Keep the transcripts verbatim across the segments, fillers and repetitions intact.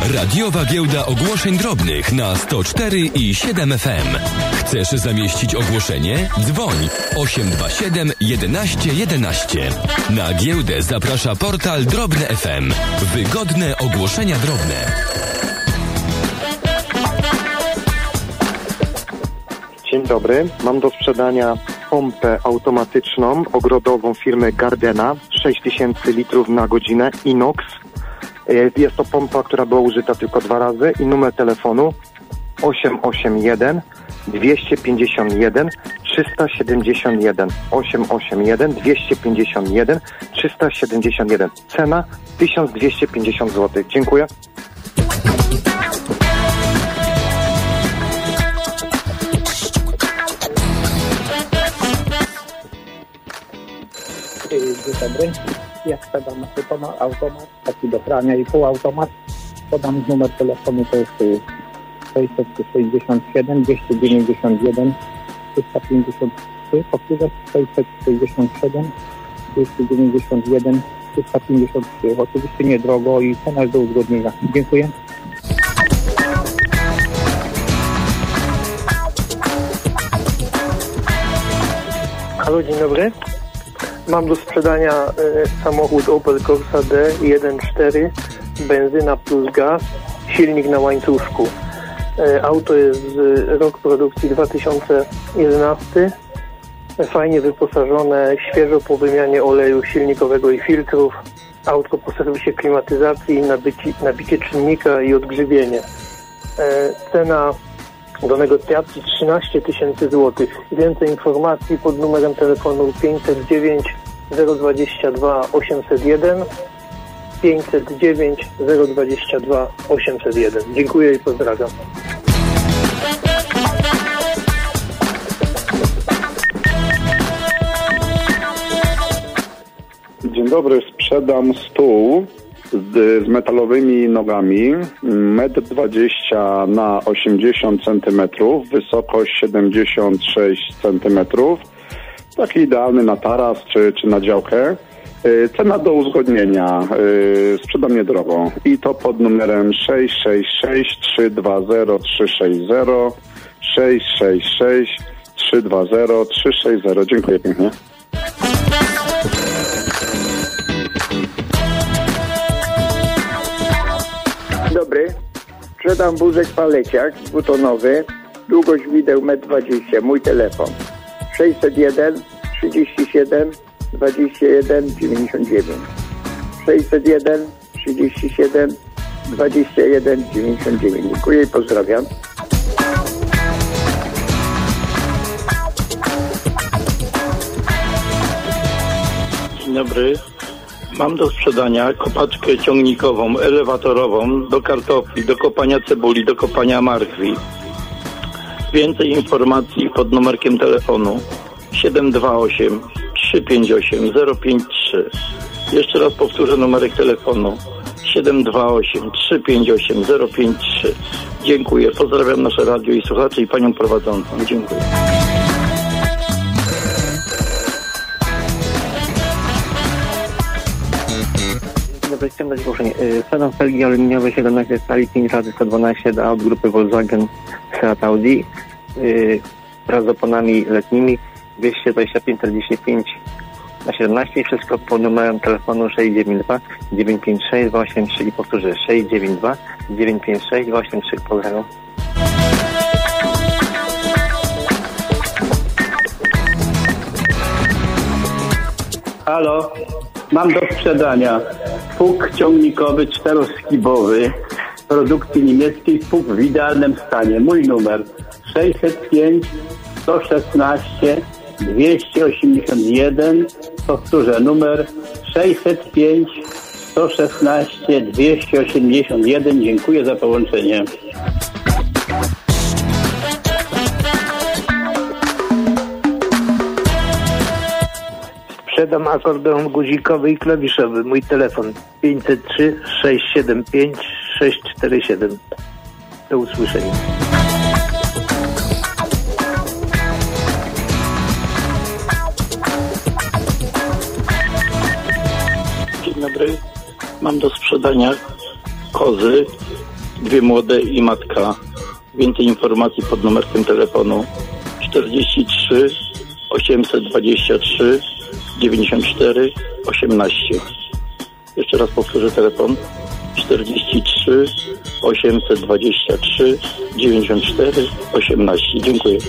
Radiowa Giełda Ogłoszeń Drobnych na sto cztery i siedem F M. Chcesz zamieścić ogłoszenie? Dzwoń osiem dwa siedem jedenaście jedenaście. Na giełdę zaprasza portal Drobne F M. Wygodne ogłoszenia drobne. Dzień dobry. Mam do sprzedania pompę automatyczną, ogrodową firmy Gardena, sześć tysięcy litrów na godzinę, inox. Jest to pompa, która była użyta tylko dwa razy i numer telefonu osiem osiem jeden dwieście pięćdziesiąt jeden trzysta siedemdziesiąt jeden. osiem osiem jeden dwieście pięćdziesiąt jeden trzysta siedemdziesiąt jeden. Cena tysiąc dwieście pięćdziesiąt złotych. Dziękuję. Dzień dobry. Ja sprzedam automat, taki do prania i półautomat. Podam numer telefonu, to jest sześćset sześćdziesiąt siedem dwieście dziewięćdziesiąt jeden trzysta pięćdziesiąt trzy. Powtórzę, sześćset sześćdziesiąt siedem dwieście dziewięćdziesiąt jeden trzysta pięćdziesiąt trzy. Oczywiście niedrogo i cena jest do uzgodnienia. Dziękuję. Halo, dzień dobry. Mam do sprzedania y, samochód Opel Corsa D jeden cztery, benzyna plus gaz, silnik na łańcuszku. Y, auto jest z rok produkcji dwa tysiące jedenasty, fajnie wyposażone, świeżo po wymianie oleju silnikowego i filtrów. Autko po serwisie klimatyzacji, nabici, nabicie czynnika i odgrzybienie. Y, cena do negocjacji trzynaście tysięcy złotych. Więcej informacji pod numerem telefonu pięćset dziewięć zero dwadzieścia dwa osiemset jeden, pięćset dziewięć zero dwadzieścia dwa osiemset jeden. Dziękuję i pozdrawiam. Dzień dobry, sprzedam stół z, z metalowymi nogami, metr dwadzieścia na osiemdziesiąt centymetrów, wysokość siedemdziesiąt sześć centymetrów, taki idealny na taras czy, czy na działkę. Yy, cena do uzgodnienia, yy, sprzedam niedrogo i to pod numerem sześć sześć sześć trzy dwa zero trzy sześć zero, sześć sześć sześć trzy dwa zero trzy sześć zero. Dziękuję pięknie. Dobry, sprzedam wózek paleciak dwutonowy, długość wideł metr dwadzieścia, mój telefon sześćset jeden trzydzieści siedem dwadzieścia jeden dziewięćdziesiąt dziewięć, sześćset jeden trzydzieści siedem dwadzieścia jeden dziewięćdziesiąt dziewięć. Dziękuję i pozdrawiam. Dzień dobry. Mam do sprzedania kopaczkę ciągnikową, elewatorową do kartofli, do kopania cebuli, do kopania marchwi. Więcej informacji pod numerkiem telefonu siedem dwa osiem trzy pięć osiem zero pięć trzy. Jeszcze raz powtórzę numerek telefonu siedem dwa osiem trzy pięć osiem zero pięć trzy. Dziękuję, pozdrawiam nasze radio i słuchaczy i panią prowadzącą. Dziękuję. Dobry, chciałem dać ogłoszenie. Sprzedam felgi aluminiowe siedemnaście stali pięć razy sto dwanaście do aut grupy Volkswagen Seat Audi wraz z oponami letnimi dwieście dwadzieścia pięć czterdzieści pięć na siedemnaście i wszystko pod numerem telefonu sześć dziewięć dwa dziewięć pięć sześć dwa osiem trzy i powtórzę sześć dziewięć dwa dziewięć pięć sześć dwa osiem trzy. Pozdrawiam. Halo, mam do sprzedania pług ciągnikowy czteroskibowy produkcji niemieckiej, pług w idealnym stanie. Mój numer sześćset pięć sto szesnaście dwieście osiemdziesiąt jeden. Powtórzę numer sześćset pięć sto szesnaście dwieście osiemdziesiąt jeden. Dziękuję za połączenie. Sprzedam akordeon guzikowy i klawiszowy. Mój telefon pięćset trzy sześć siedem pięć sześć cztery siedem. Do usłyszenia. Dzień dobry. Mam do sprzedania kozy dwie młode i matka. Więcej informacji pod numerkiem telefonu czterdzieści trzy osiemset dwadzieścia trzy dziewięćdziesiąt cztery osiemnaście. Jeszcze raz powtórzę telefon czterdzieści trzy osiemset dwadzieścia trzy dziewięćdziesiąt cztery osiemnaście. Dziękuję.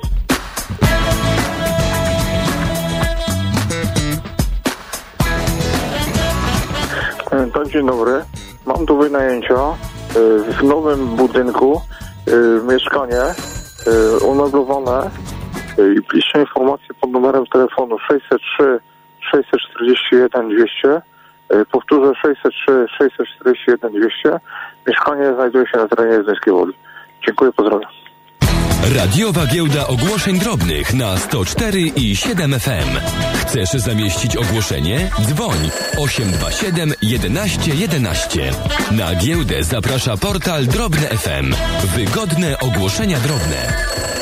Tak, dzień dobry. Mam do wynajęcia w nowym budynku mieszkanie umeblowane i piszę informacje pod numerem telefonu sześćset trzy sześćset czterdzieści jeden dwieście. Powtórzę sześćset trzy sześćset czterdzieści jeden dwieście. Mieszkanie znajduje się na terenie Zduńskiej Woli. Dziękuję, pozdrawiam. Radiowa Giełda Ogłoszeń Drobnych na sto cztery i siedem F M. Chcesz zamieścić ogłoszenie? Dzwoń osiem dwa siedem jedenaście jedenaście. Na giełdę zaprasza portal Drobne F M. Wygodne ogłoszenia drobne.